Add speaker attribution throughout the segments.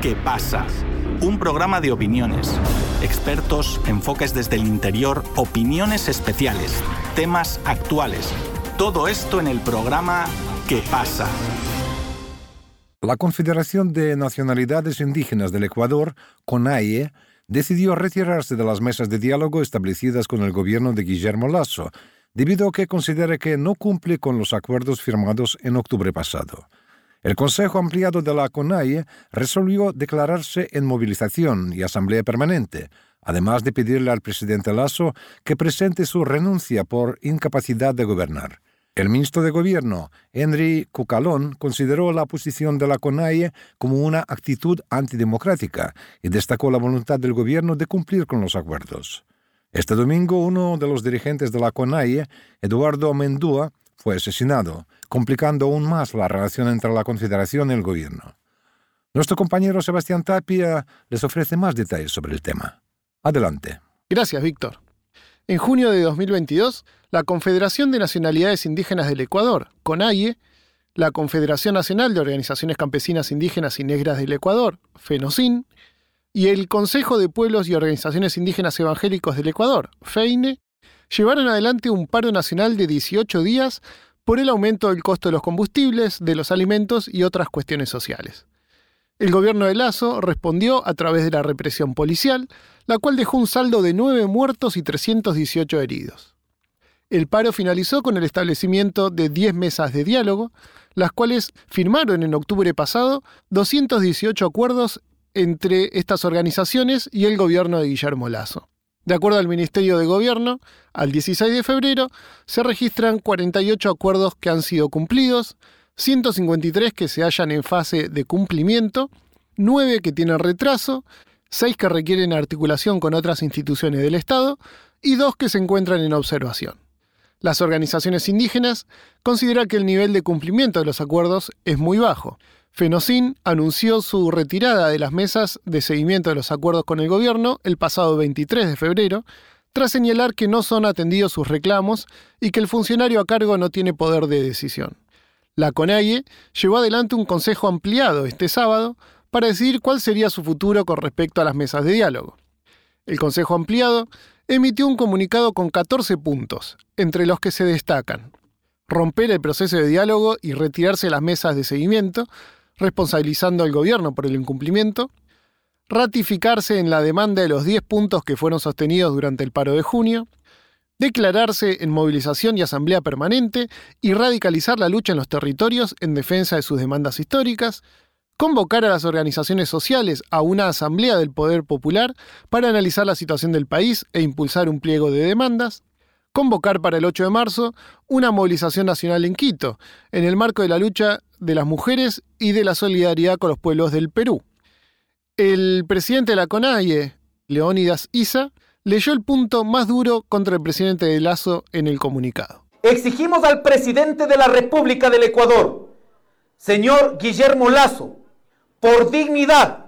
Speaker 1: ¿Qué pasa? Un programa de opiniones, expertos, enfoques desde el interior, opiniones especiales, temas actuales. Todo esto en el programa ¿Qué pasa?
Speaker 2: La Confederación de Nacionalidades Indígenas del Ecuador, CONAIE, decidió retirarse de las mesas de diálogo establecidas con el gobierno de Guillermo Lasso, debido a que considera que no cumple con los acuerdos firmados en octubre pasado. El Consejo Ampliado de la CONAIE resolvió declararse en movilización y asamblea permanente, además de pedirle al presidente Lasso que presente su renuncia por incapacidad de gobernar. El ministro de Gobierno, Henry Cucalón, consideró la posición de la CONAIE como una actitud antidemocrática y destacó la voluntad del gobierno de cumplir con los acuerdos. Este domingo, uno de los dirigentes de la CONAIE, Eduardo Mendúa, fue asesinado, complicando aún más la relación entre la Confederación y el gobierno. Nuestro compañero Sebastián Tapia les ofrece más detalles sobre el tema. Adelante.
Speaker 3: Gracias, Víctor. En junio de 2022, la Confederación de Nacionalidades Indígenas del Ecuador, CONAIE, la Confederación Nacional de Organizaciones Campesinas Indígenas y Negras del Ecuador, FENOCIN, y el Consejo de Pueblos y Organizaciones Indígenas Evangélicos del Ecuador, FEINE, llevaron adelante un paro nacional de 18 días por el aumento del costo de los combustibles, de los alimentos y otras cuestiones sociales. El gobierno de Lasso respondió a través de la represión policial, la cual dejó un saldo de 9 muertos y 318 heridos. El paro finalizó con el establecimiento de 10 mesas de diálogo, las cuales firmaron en octubre pasado 218 acuerdos entre estas organizaciones y el gobierno de Guillermo Lasso. De acuerdo al Ministerio de Gobierno, al 16 de febrero se registran 48 acuerdos que han sido cumplidos, 153 que se hallan en fase de cumplimiento, 9 que tienen retraso, 6 que requieren articulación con otras instituciones del Estado y 2 que se encuentran en observación. Las organizaciones indígenas consideran que el nivel de cumplimiento de los acuerdos es muy bajo. FENOCIN anunció su retirada de las mesas de seguimiento de los acuerdos con el gobierno el pasado 23 de febrero, tras señalar que no son atendidos sus reclamos y que el funcionario a cargo no tiene poder de decisión. La CONAIE llevó adelante un consejo ampliado este sábado para decidir cuál sería su futuro con respecto a las mesas de diálogo. El consejo ampliado emitió un comunicado con 14 puntos, entre los que se destacan: romper el proceso de diálogo y retirarse de las mesas de seguimiento, responsabilizando al gobierno por el incumplimiento, ratificarse en la demanda de los 10 puntos que fueron sostenidos durante el paro de junio, declararse en movilización y asamblea permanente y radicalizar la lucha en los territorios en defensa de sus demandas históricas, convocar a las organizaciones sociales a una asamblea del Poder Popular para analizar la situación del país e impulsar un pliego de demandas, convocar para el 8 de marzo una movilización nacional en Quito, en el marco de la lucha de las mujeres y de la solidaridad con los pueblos del Perú. El presidente de la CONAIE, Leónidas Issa, leyó el punto más duro contra el presidente de Lasso en el comunicado.
Speaker 4: Exigimos al presidente de la República del Ecuador, señor Guillermo Lasso, por dignidad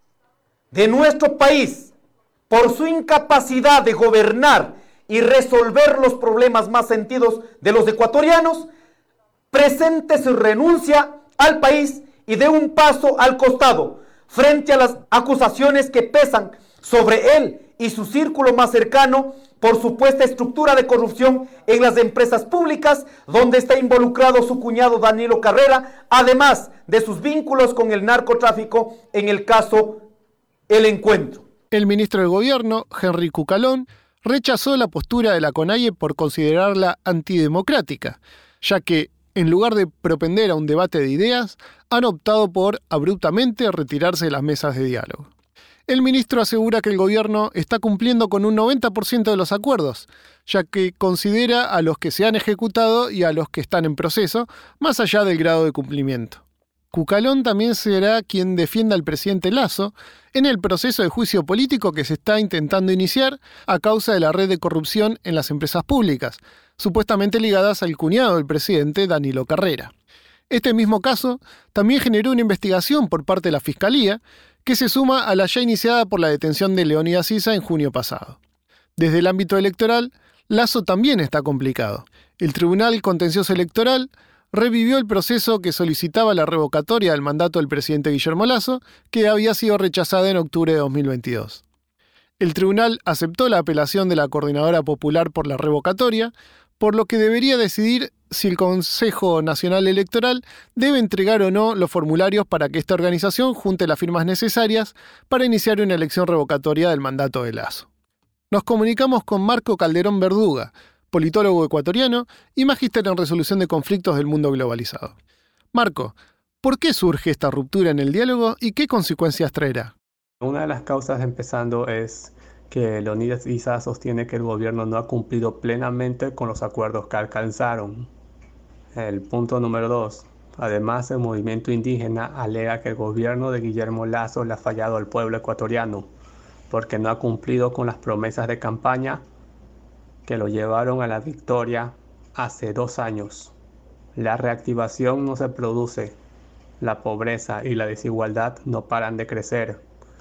Speaker 4: de nuestro país, por su incapacidad de gobernar y resolver los problemas más sentidos de los ecuatorianos, presente su renuncia al país y dé un paso al costado frente a las acusaciones que pesan sobre él y su círculo más cercano por supuesta estructura de corrupción en las empresas públicas donde está involucrado su cuñado Danilo Carrera, además de sus vínculos con el narcotráfico en el caso El Encuentro.
Speaker 3: El ministro de Gobierno, Henry Cucalón, rechazó la postura de la CONAIE por considerarla antidemocrática, ya que, en lugar de propender a un debate de ideas, han optado por abruptamente retirarse de las mesas de diálogo. El ministro asegura que el gobierno está cumpliendo con un 90% de los acuerdos, ya que considera a los que se han ejecutado y a los que están en proceso, más allá del grado de cumplimiento. Cucalón también será quien defienda al presidente Lasso en el proceso de juicio político que se está intentando iniciar a causa de la red de corrupción en las empresas públicas, supuestamente ligadas al cuñado del presidente Danilo Carrera. Este mismo caso también generó una investigación por parte de la Fiscalía, que se suma a la ya iniciada por la detención de Leónidas Issa en junio pasado. Desde el ámbito electoral, Lasso también está complicado. El Tribunal Contencioso Electoral revivió el proceso que solicitaba la revocatoria del mandato del presidente Guillermo Lasso, que había sido rechazada en octubre de 2022. El tribunal aceptó la apelación de la Coordinadora Popular por la revocatoria, por lo que debería decidir si el Consejo Nacional Electoral debe entregar o no los formularios para que esta organización junte las firmas necesarias para iniciar una elección revocatoria del mandato de Lasso. Nos comunicamos con Marco Calderón Verduga, politólogo ecuatoriano y magíster en resolución de conflictos del mundo globalizado. Marco, ¿por qué surge esta ruptura en el diálogo y qué consecuencias traerá?
Speaker 5: Una de las causas empezando es que Leonidas Issa sostiene que el gobierno no ha cumplido plenamente con los acuerdos que alcanzaron. El punto número 2. Además, el movimiento indígena alega que el gobierno de Guillermo Lasso le ha fallado al pueblo ecuatoriano porque no ha cumplido con las promesas de campaña que lo llevaron a la victoria hace 2 años. La reactivación no se produce. La pobreza y la desigualdad no paran de crecer.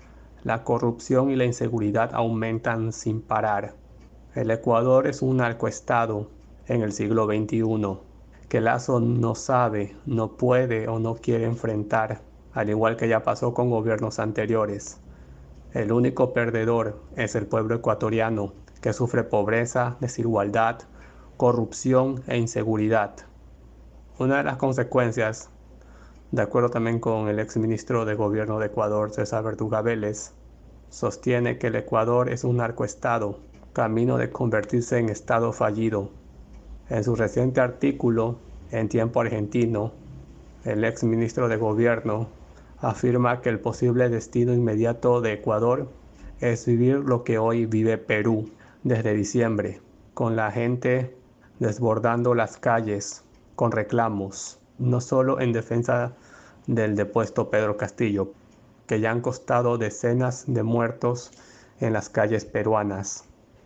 Speaker 5: La corrupción y la inseguridad aumentan sin parar. El Ecuador es un narcoestado en el siglo XXI que Lasso no sabe, no puede o no quiere enfrentar, al igual que ya pasó con gobiernos anteriores. El único perdedor es el pueblo ecuatoriano, que sufre pobreza, desigualdad, corrupción e inseguridad. Una de las consecuencias, de acuerdo también con el exministro de Gobierno de Ecuador, César Verduga Vélez, sostiene que el Ecuador es un narcoestado, camino de convertirse en estado fallido. En su reciente artículo en Tiempo Argentino, el exministro de Gobierno afirma que el posible destino inmediato de Ecuador es vivir lo que hoy vive Perú desde diciembre, con la gente desbordando las calles con reclamos, no solo en defensa del depuesto Pedro Castillo, que ya han costado decenas de muertos en las calles peruanas.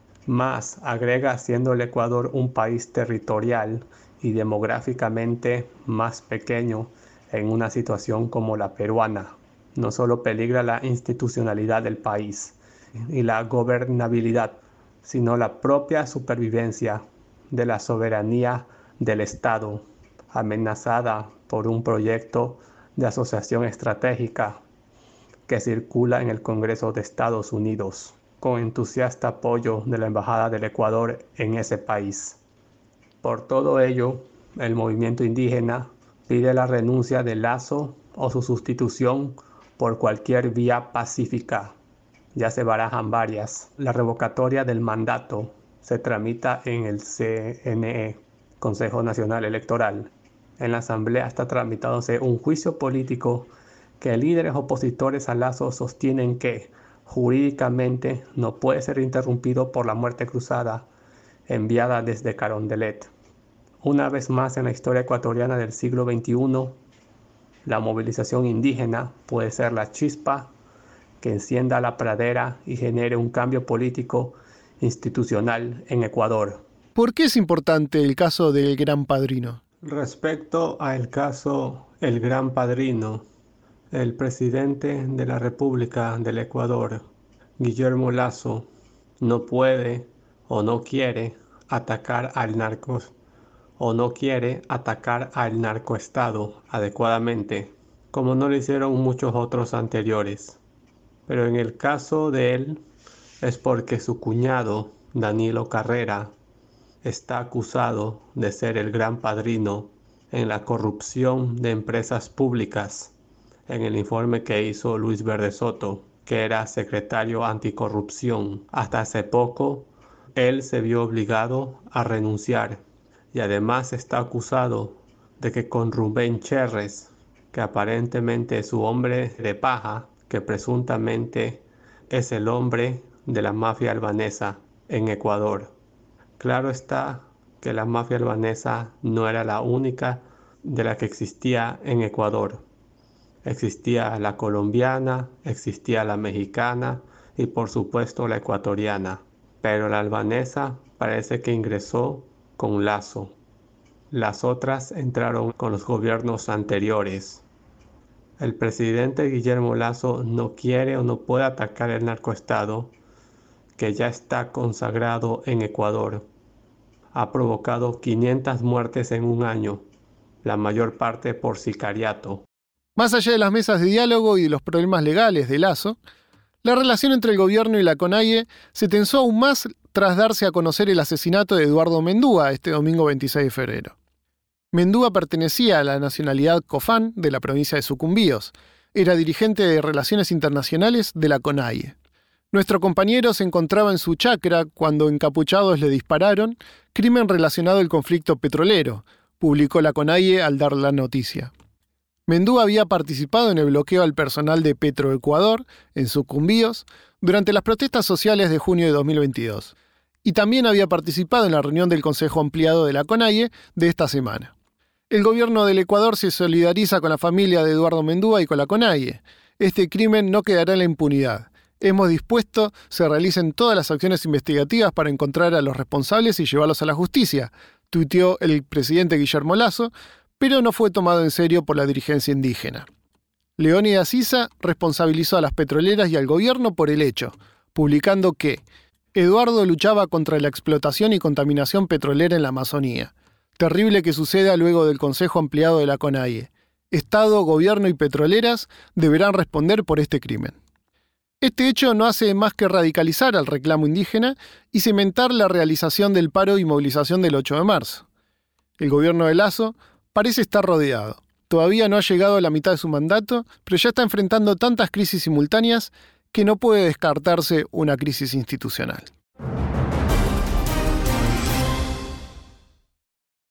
Speaker 5: Más, agrega, siendo el Ecuador un país territorial y demográficamente más pequeño en una situación como la peruana. No solo peligra la institucionalidad del país y la gobernabilidad, sino la propia supervivencia de la soberanía del Estado, amenazada por un proyecto de asociación estratégica que circula en el Congreso de Estados Unidos, con entusiasta apoyo de la Embajada del Ecuador en ese país. Por todo ello, el movimiento indígena pide la renuncia de Lasso o su sustitución por cualquier vía pacífica. Ya se barajan varias. La revocatoria del mandato se tramita en el CNE, Consejo Nacional Electoral. En la Asamblea está tramitándose un juicio político que líderes opositores a Lasso sostienen que jurídicamente no puede ser interrumpido por la muerte cruzada enviada desde Carondelet. Una vez más en la historia ecuatoriana del siglo XXI, la movilización indígena puede ser la chispa que encienda la pradera y genere un cambio político institucional en Ecuador.
Speaker 3: ¿Por qué es importante el caso del Gran Padrino?
Speaker 5: Respecto al caso El Gran Padrino, el presidente de la República del Ecuador, Guillermo Lasso, no puede o no quiere atacar al narcoestado adecuadamente, como no lo hicieron muchos otros anteriores. Pero en el caso de él es porque su cuñado, Danilo Carrera, está acusado de ser el gran padrino en la corrupción de empresas públicas, en el informe que hizo Luis Verde Soto, que era secretario anticorrupción. Hasta hace poco, él se vio obligado a renunciar y además está acusado de que con Rubén Cherres, que aparentemente es su hombre de paja, que presuntamente es el hombre de la mafia albanesa en Ecuador. Claro está que la mafia albanesa no era la única de la que existía en Ecuador. Existía la colombiana, existía la mexicana y por supuesto la ecuatoriana. Pero la albanesa parece que ingresó con Lasso. Las otras entraron con los gobiernos anteriores. El presidente Guillermo Lasso no quiere o no puede atacar el narcoestado que ya está consagrado en Ecuador. Ha provocado 500 muertes en un año la mayor parte por sicariato.
Speaker 3: Más allá de las mesas de diálogo y de los problemas legales de Lasso, la relación entre el gobierno y la CONAIE se tensó aún más tras darse a conocer el asesinato de Eduardo Mendúa este domingo 26 de febrero. Mendúa pertenecía a la nacionalidad Cofán de la provincia de Sucumbíos. Era dirigente de Relaciones Internacionales de la CONAIE. Nuestro compañero se encontraba en su chacra cuando encapuchados le dispararon, crimen relacionado al conflicto petrolero, publicó la CONAIE al dar la noticia. Mendúa había participado en el bloqueo al personal de Petroecuador, en Sucumbíos, durante las protestas sociales de junio de 2022, y también había participado en la reunión del Consejo Ampliado de la CONAIE de esta semana. El gobierno del Ecuador se solidariza con la familia de Eduardo Mendúa y con la CONAIE. Este crimen no quedará en la impunidad. Hemos dispuesto se realicen todas las acciones investigativas para encontrar a los responsables y llevarlos a la justicia, tuiteó el presidente Guillermo Lasso, pero no fue tomado en serio por la dirigencia indígena. Leónidas Issa responsabilizó a las petroleras y al gobierno por el hecho, publicando que Eduardo luchaba contra la explotación y contaminación petrolera en la Amazonía. Terrible que suceda luego del Consejo Ampliado de la CONAIE. Estado, gobierno y petroleras deberán responder por este crimen. Este hecho no hace más que radicalizar al reclamo indígena y cimentar la realización del paro y movilización del 8 de marzo. El gobierno de Lasso parece estar rodeado. Todavía no ha llegado a la mitad de su mandato, pero ya está enfrentando tantas crisis simultáneas que no puede descartarse una crisis institucional.